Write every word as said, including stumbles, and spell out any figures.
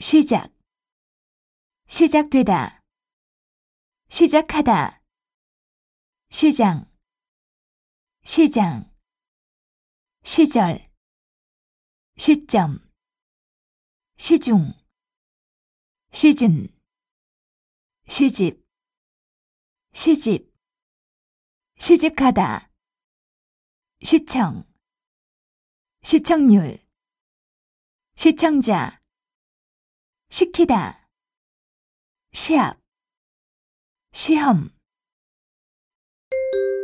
시작, 시작되다, 시작하다, 시장, 시장, 시절, 시점, 시중, 시즌, 시집, 시집, 시집가다, 시청, 시청률, 시청자, 시키다, 시합, 시험.